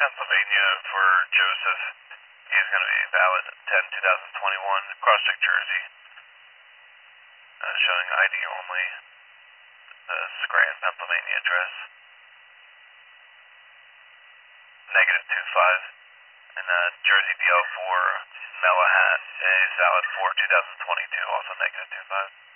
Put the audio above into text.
Pennsylvania for Joseph. He's going to be valid 10/2021. Crosscheck Jersey. Showing ID only. The Scranton, Pennsylvania address. -25. And Jersey DL4 Malahat is valid for 2022, also -25.